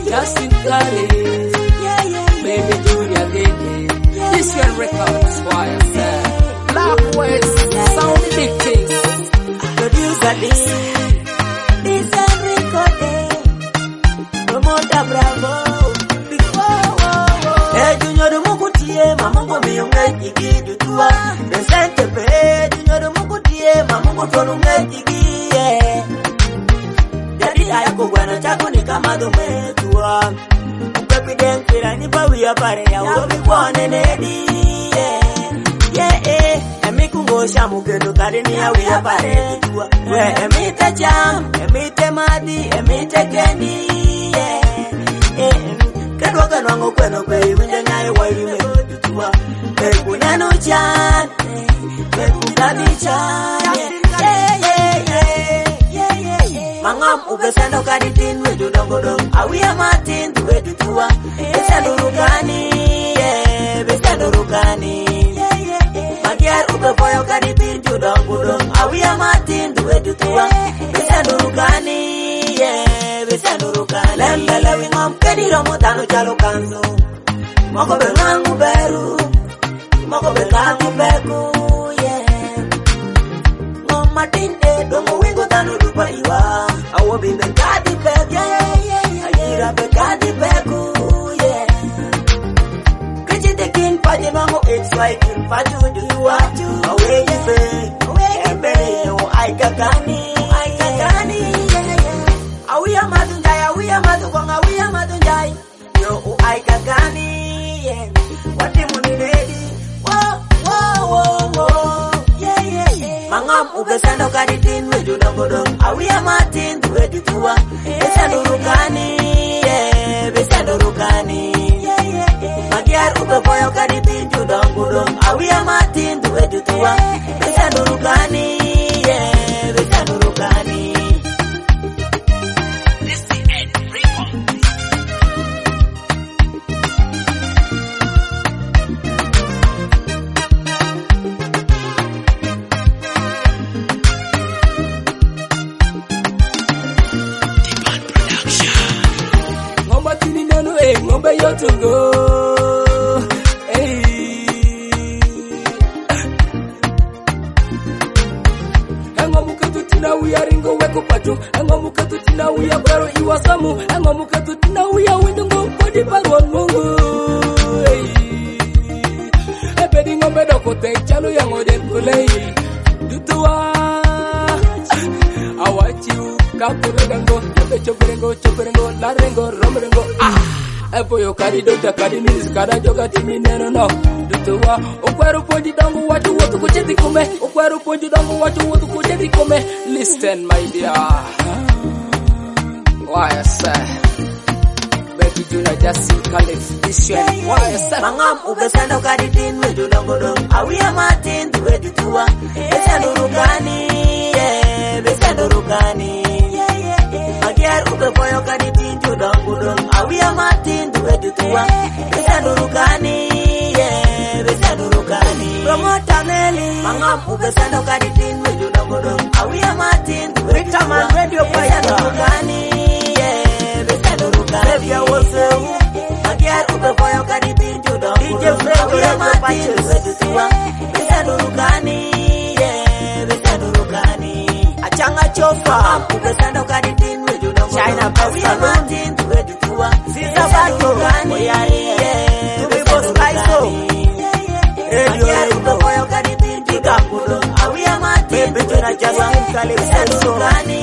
Justin Khalif, Baby Junior Gigi, this year records for yourself. Black West, sound big things. Producer D, this is recording. Promoter Bravo, before. Hey Junior Mukutie, Mamungo Miyunga Gigi Dutua. Presente pe, Junior Mukutie, Mamungo Tonunga Gigi. Jadi ayako guano chako ni kama dumetua. Upepi denkira ni bawi ya pare ya urobi kwa nenedi. Emikungo shamu kendo karini ya wia pare tuwa. We emite jam, emite madi, emite kendi. Kedwa kanwango kweno kwe winja nyaye wairi me tuwa. Peku nano chan, peku kadi chan. Mangam ukesendo kaditin wedu dongodong. Awia matin tuwe tutua. Besendo rukani, besendo rukani. Magiar ukefoyo kadipin judong budong. Awia matin tuwe tutua. Besendo rukani, besendo rukani. Lembele wingom kediro mutano jalo kanso. Moko bengangu beru, moko bengangu beku. Matinde dongo wingo tano dupa iwa. Awo bibe kadi peku, ayira be kadi peku, Kichinde kin paje mango it's like in paju duwa. Awe ibe, ebe yo aikakani. Awiya madunjai, awiya madukong, awiya madunjai. Yo aikakani, wati muniredi. Mangam ukesando kaditin wedu dongodong. Awia matin tuwe tutua. Besando rukani, besando rukani. Magiar ukefoyo kaditin judong budong. Awia matin tuwe tutua. Besando rukani, besando rukani. This the end record. Ngombe yotungo, hey. Engomuka tutina uya ringo weko patu. Engomuka tutina uya baro iwasamu. Engomuka tutina uya windungo kodi parwan mungu, hey. Ebedi ngombe doko te chalo yang oden kulei. Dutua, awachiu kapurengo, choperengo, larengo, romerengo. Epo yo kari dokta kari minis kada joga timi neno no. Dutuwa okweru ponji dongo watu wotu kucheti kume. Okweru ponji dongo watu wotu kucheti kume. Listen my dear. Why I say Baby Junior Justin Khalif this year. Why I say Mangam ukesando kari tin wedu dongo dong. Awia matin tuwe dutuwa. Besando rukani, besando rukani. Magiar ukefoyo kaditin judong budong. Awia matin tuwe tutua. Besando rukani, besando rukani. Promoter Meli Mangam ukesando kaditin wedu dongodong. Awia matin tuwe tutua. Radio besando rukani, besando rukani. Sevia woseu Magiar ukefoyo kaditin judong budong. Awia matin tuwe tutua. Besando rukani, besando rukani. Achanga chofa ukesando kaditin China Pasta Martin to where to do Sister Bato to be boss Kaiso Radio Boyo Kadi Pinti Kapulo Awia Martin Baby Junior Justin Khalif